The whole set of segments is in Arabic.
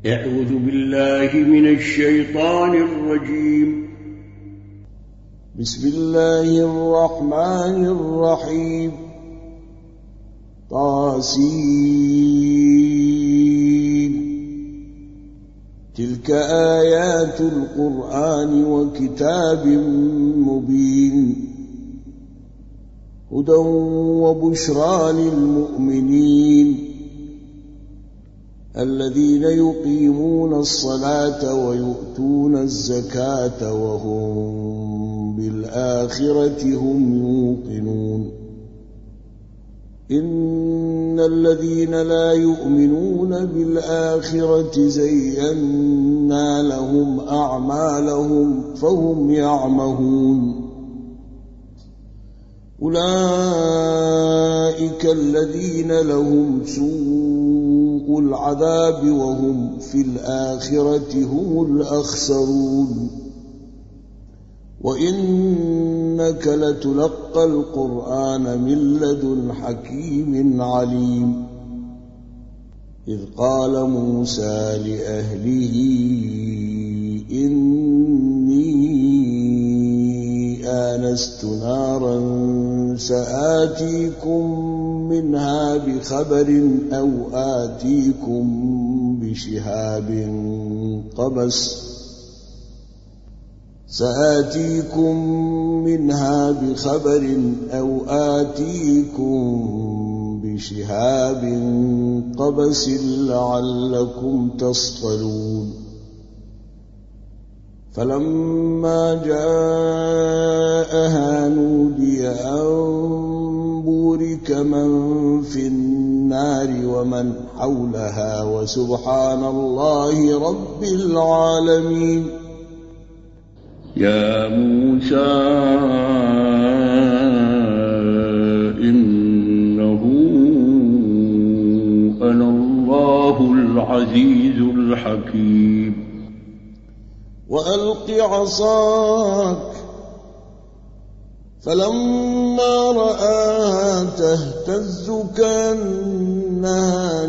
أعوذ بالله من الشيطان الرجيم. بسم الله الرحمن الرحيم. طاسين. تلك آيات القرآن وكتاب مبين هدى وبشرى للمؤمنين الذين يقيمون الصلاة ويؤتون الزكاة وهم بالآخرة هم يوقنون. إن الذين لا يؤمنون بالآخرة زينا لهم أعمالهم فهم يعمهون. أولئك الذين لهم سوء العذاب وهم في الآخرة هم الأخسرون. وإنك لتلقى القرآن من لدن حكيم عليم. إذ قال موسى لأهله إني آنست نارا سآتيكم منها بخبر أو آتيكم بشهاب قبس سآتيكم منها بخبر أو آتيكم بشهاب قبس لعلكم تصطلون. فلما جاءها نودي أن بورك من في النار ومن حولها وسبحان الله رب العالمين. يا موسى إنه أنا الله العزيز الحكيم. وألق عصاك فلما رآها تهتز كأنها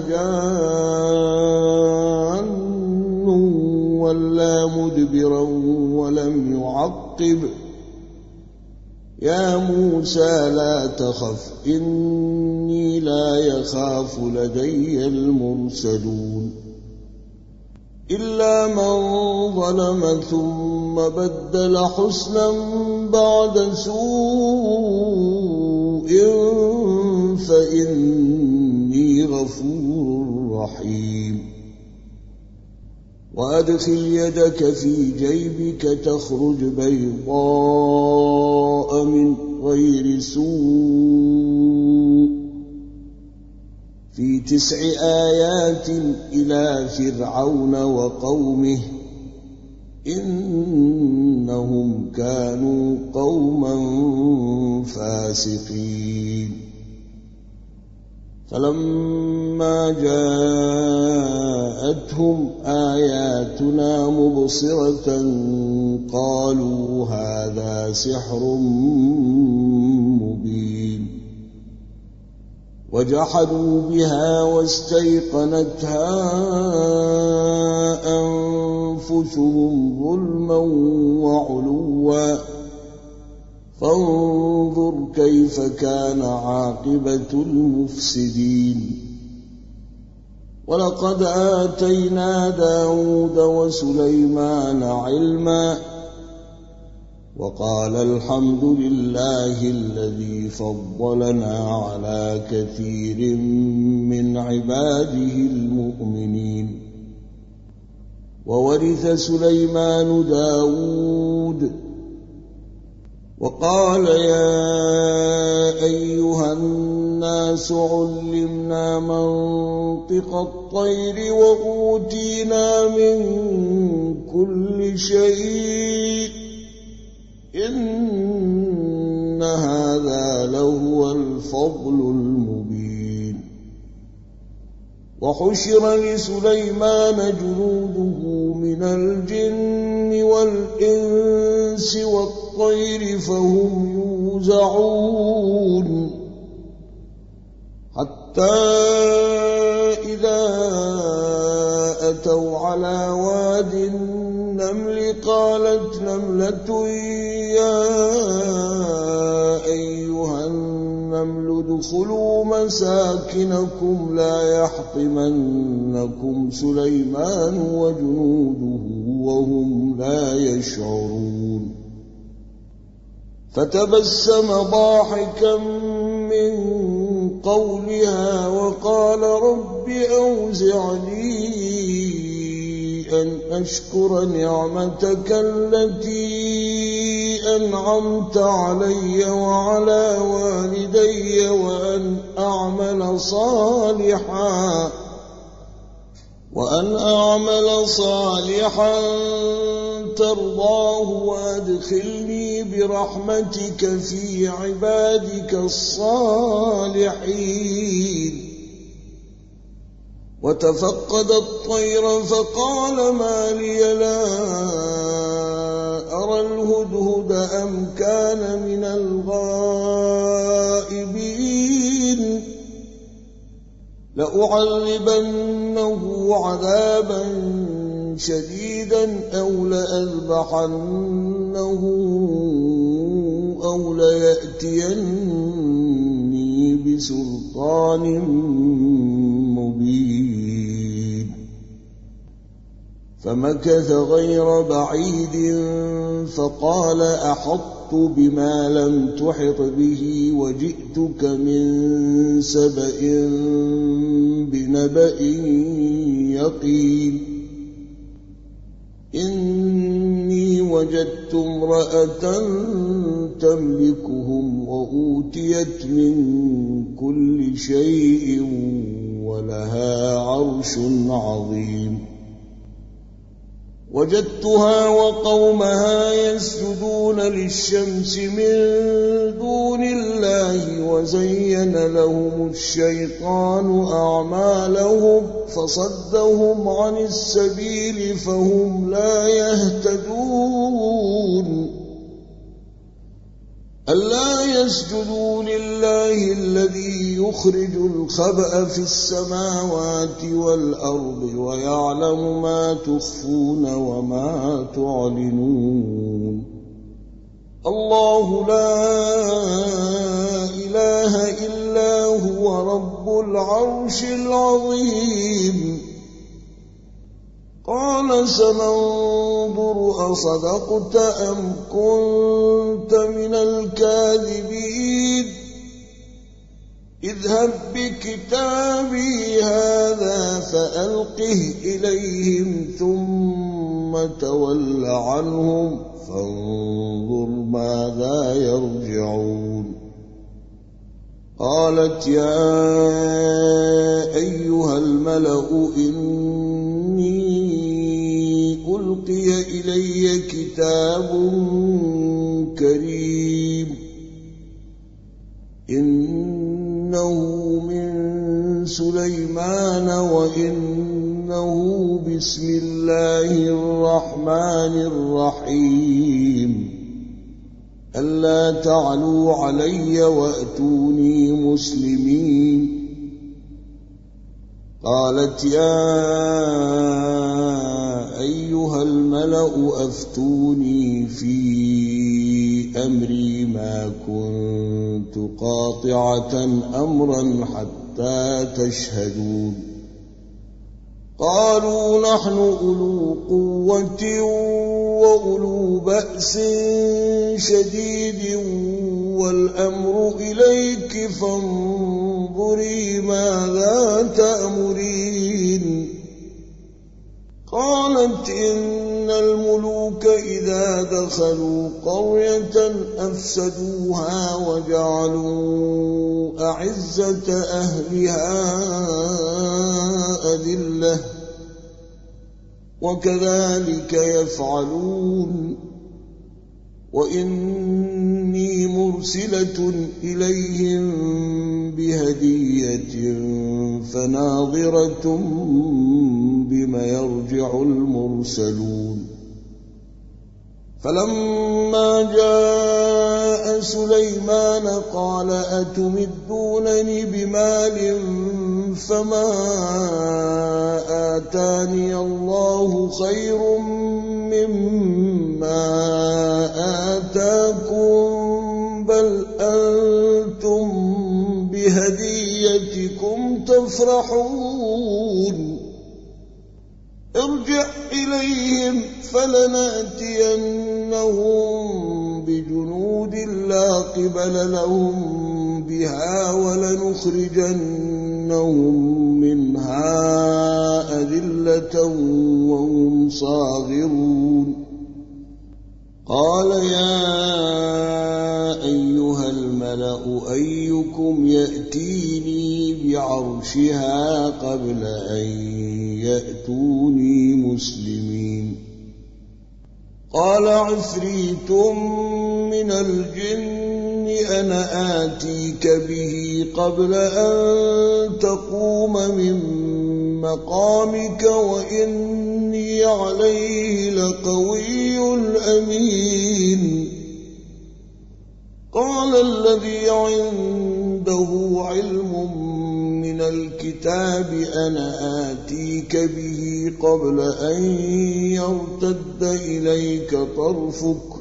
جان ولا مدبرا ولم يعقب. يا موسى لا تخف إني لا يخاف لدي المرسلون. إلا من ظلم ثم بدل حسنا بعد سوء فإني غفور رحيم. وأدخل يدك في جيبك تخرج بيضاء من غير سوء في 9 آيات إلى فرعون وقومه إنهم كانوا قوما فاسقين. فلما جاءتهم آياتنا مبصرة قالوا هذا سحر مبين. وجحدوا بها واستيقنتها أنفسهم ظلما وعلوا فانظر كيف كان عاقبة المفسدين. ولقد آتينا داود وسليمان علما وقال الحمد لله الذي فضلنا على كثير من عباده المؤمنين. وورث سليمان داود وقال يا أيها الناس علمنا منطق الطير وأوتينا من كل شيء إن هذا لهو الفضل المبين. وحشر لسليمان جنوده من الجن والإنس والطير فهم يوزعون حتى إذا أتوا على واد النمل قالت نملة يا أيها النمل ادخلوا مساكنكم لا يحطمنكم سليمان وجنوده وهم لا يشعرون فتبسم ضاحكا من قولها وقال رب أوزعني أن أشكر نعمتك التي أنعمت علي وعلى والدي وأن أعمل صالحا ترضاه وأدخلني برحمتك في عبادك الصالحين وتفقد الطير فقال ما لي لا أرى الهدهد أم كان من الغائبين لأعذبنه عذابا شديدا أو لأذبحنه أو ليأتيني بسلطان مبين فمكث غير بعيد فقال أحطت بما لم تحط به وجئتك من سبأ بنبأ يقين إني وجدت امرأة تملكهم وأوتيت من كل شيء ولها عرش عظيم وجدتها وقومها يسجدون للشمس من دون الله وزين لهم الشيطان أعمالهم فصدهم عن السبيل فهم لا يهتدون ألا يسجدوا لله الذي يخرج الخبأ في السماوات والأرض ويعلم ما تخفون وما تعلنون الله لا إله إلا هو رب العرش العظيم قال سننظر أصدقت أم كنت من الكاذبين اذهب بكتابي هذا فألقه إليهم ثم تول عنهم فانظر ماذا يرجعون قالت يا أيها الملأ إني ألقي إلي كتاب كريم إنه من سليمان وإنه بسم الله الرحمن الرحيم ألا تعلوا علي وأتوني مسلمين قالت يا أيها الملأ أفتوني في أمري ما كنت قاطعة أمرا حتى تشهدون قالوا نحن أولو قوة وأولو بأس شديد والأمر إليك فانظري ماذا تأمرين قالت إن الملوك إذا دخلوا قرية أفسدوها وجعلوا أعزة أهلها أذلة وكذلك يفعلون وإني مرسلة إليهم بهدية فناظرة بما يرجع المرسلون فلما جاء سليمان قال أتمدونني بمال فما آتاني الله خير مما آتاكم بل أنتم بهديتكم تفرحون ارجع إليهم فلنأتينهم بجنود لا قبل لهم بها ولنخرجنهم منها أذلة وهم صاغرون قال يا أيها الملأ أيكم يأتيني بعرشها قبل أن يأتوني مسلمين قال عفريت من الجن أنا آتيك به قبل أن تقوم من مقامك وإني عليه لقوي أمين قال الذي عنده علم من الكتاب أنا آتيك به قبل أن يرتد إليك طرفك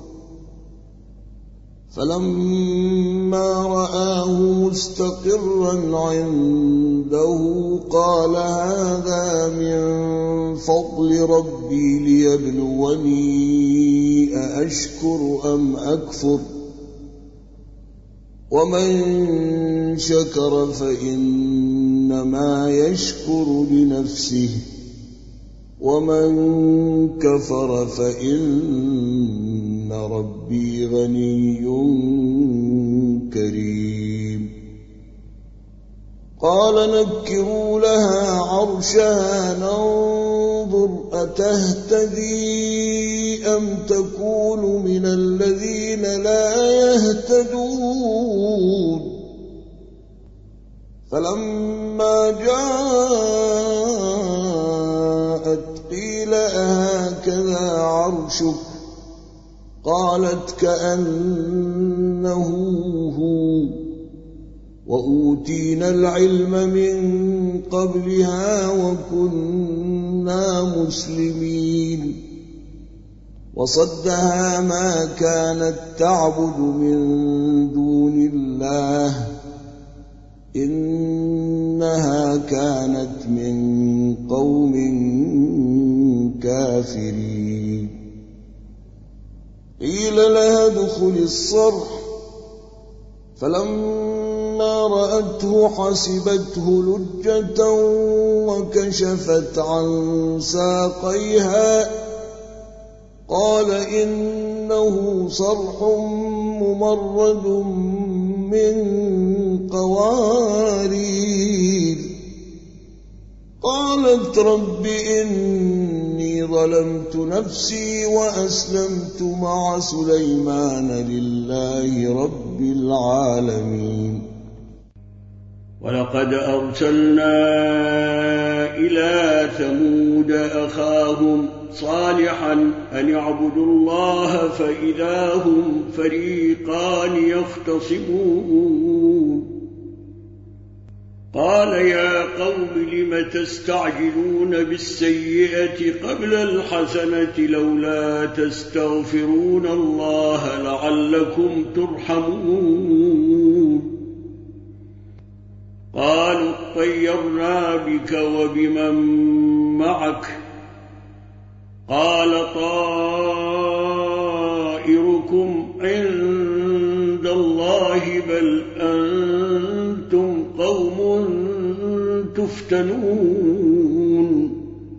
فلما رآه مستقرا عنده قال هذا من فضل ربي ليبلوني أأشكر أم أكفر ومن شكر فإنما يشكر لنفسه ومن كفر فإن ربي غني كريم قال نكروا لها عرشها ننظر أتهتدي أم تكون من الذين لا يهتدون فلما جاءت قيل أهكذا عرشك قالت كأنه هو وأوتينا العلم من قبلها وكنا مسلمين وصدها ما كانت تعبد من دون الله إنها كانت من قوم كافرين قيل لها ادخل الصرح فلما رأته حسبته لجة وكشفت عن ساقيها قال إنه صرح ممرد من قوارير قالت رب إني ظلمت نفسي وأسلمت مع سليمان لله رب العالمين ولقد أرسلنا إلى ثمود أخاهم صالحا أن اعبدوا الله فإذا هم فريقان يختصمون قال يا قوم لم تستعجلون بالسيئة قبل الحسنة لولا تستغفرون الله لعلكم ترحمون قالوا اطيرنا بك وبمن معك قال طائركم عند الله بل أنتم قوم تفتنون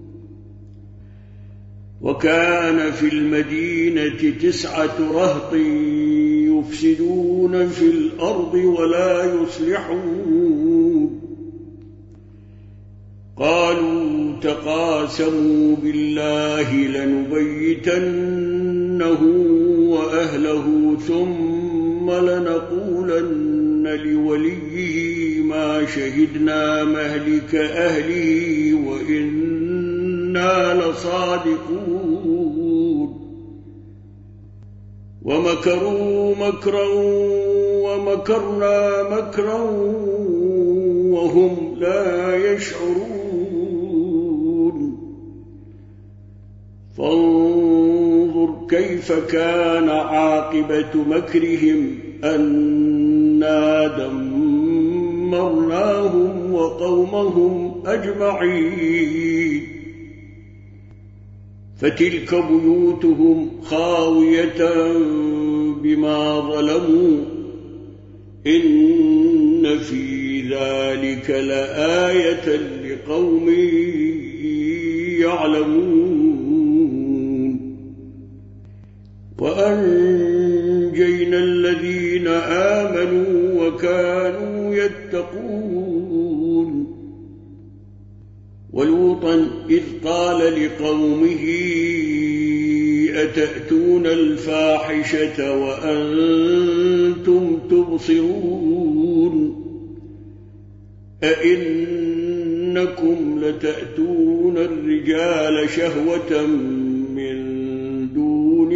وكان في المدينة 9 رهط يفسدون في الأرض ولا يصلحون قالوا تقاسموا بالله لنبيتنه وأهله ثم لنقولن لوليه ما شهدنا مهلك أهله وإنا لصادقون ومكروا مكرا ومكرنا مكرا وهم لا يشعرون فانظر كيف كان عاقبة مكرهم أنا دمرناهم وقومهم أجمعين فتلك بيوتهم خاوية بما ظلموا إن في ذلك لآية لقوم يعلمون وأنجينا الذين آمنوا وكانوا يتقون ولوطا إذ قال لقومه أتأتون الفاحشة وأنتم تبصرون أئنكم لتأتون الرجال شهوة من دون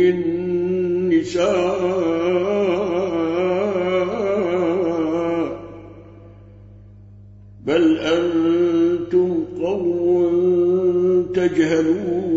النساء بل أنتم قوم تجهلون